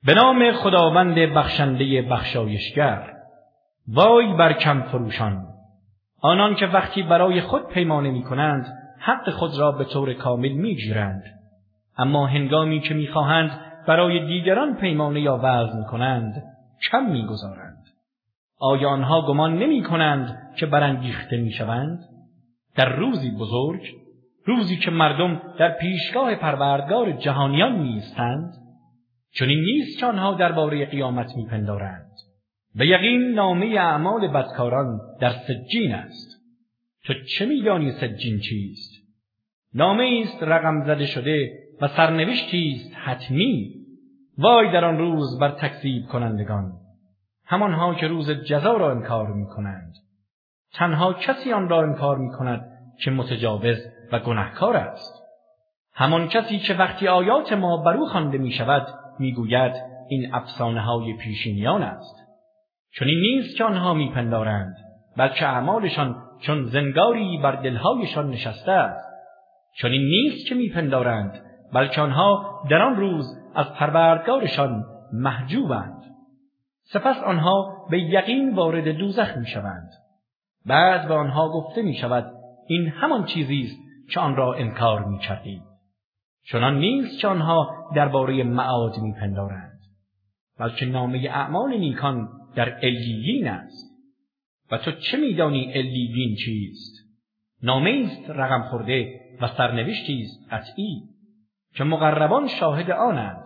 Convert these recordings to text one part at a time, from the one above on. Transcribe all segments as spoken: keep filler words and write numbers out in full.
به نام خداوند بخشنده بخشایشگر. وای بر کم فروشان، آنان که وقتی برای خود پیمانه می کنند حق خود را به طور کامل می گیرند، اما هنگامی که می خواهند برای دیگران پیمانه یا وزن کنند کم می گذارند. آیا آنها گمان نمی کنند که برانگیخته می شوند؟ در روزی بزرگ، روزی که مردم در پیشگاه پروردگار جهانیان می ایستند، چنین نیست که آنها درباره قیامت می پندارند. به یقین نامه اعمال بدکاران در سجین است. تو چه می دانی سجین چیست؟ نامه است رقم زده شده و سرنوشتی است حتمی. وای در آن روز بر تکذیب کنندگان، همانها که روز جزا را انکار می کنند. تنها کسی آن را انکار می کند که متجاوز و گناهکار است. همان کسی که وقتی آیات ما بر او خوانده می شود می گوید این افسانه های پیشینیان است. چنین نیست که آنها می پندارند، بلکه اعمالشان چون زنگاری بر دلهایشان نشسته است. چنین نیست که می پندارند، بلکه آنها در آن روز از پروردگارشان محجوبند. سپس آنها به یقین وارد دوزخ می شوند. بعد به آنها گفته می شود این همان چیزی است که آن را انکار می کردید. چنان نیست که آنها درباره معاد می پندارند، بلکه نامه اعمال نیکان در علیین است. و تو چه می دانی علیین چیست؟ نامه است رقم خورده و سرنوشتی است قطعی که مقربان شاهد آنند.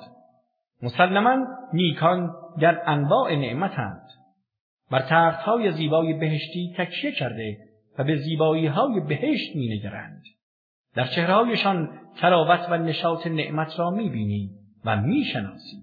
مسلماً نیکان در انواع نعمتند، بر تختهای زیبای بهشتی تکیه کرده و به زیبایی‌های بهشت می‌نگرند. در چهره‌هایشان تراوت و نشاط نعمت را می‌بینی و می‌شناسی.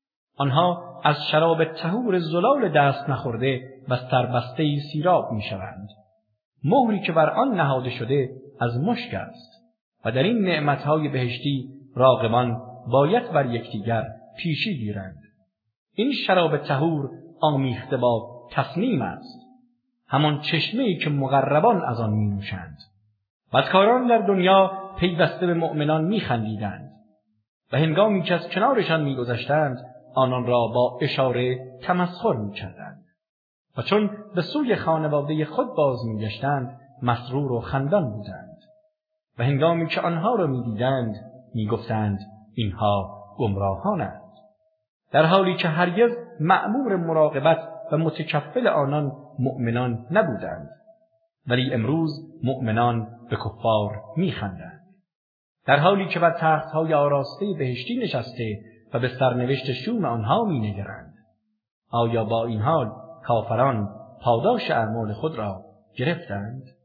آنها از شراب طهور زلال دست نخورده و سربسته سیراب می‌شوند. مهری که بر آن نهاده شده از مشک است و در این نعمت‌های بهشتی راغبان باید بر یکدیگر پیشی گیرند. این شراب طهور آمیخته با تصنیم است، همان چشمه‌ای که مقربان از آن می‌نوشند. بدکاران در دنیا پیوسته به مؤمنان می‌خندیدند و هنگامی که از کنارشان می‌گذشتند آنان را با اشاره تمسخر می‌کردند و چون به سوی خانواده خود باز می‌گشتند مسرور و خندان بودند و هنگامی که آنها را می‌دیدند می‌گفتند اینها گمراهانند، در حالی که هرگز مأمور مراقبت و متکفل آنان مؤمنان نبودند، ولی امروز مؤمنان به کفار می‌خندند، در حالی که بر تخت‌های آراسته بهشتی نشسته و به سرنوشت شوم آنها می‌نگرند. آیا با این حال کافران پاداش اعمال خود را گرفتند؟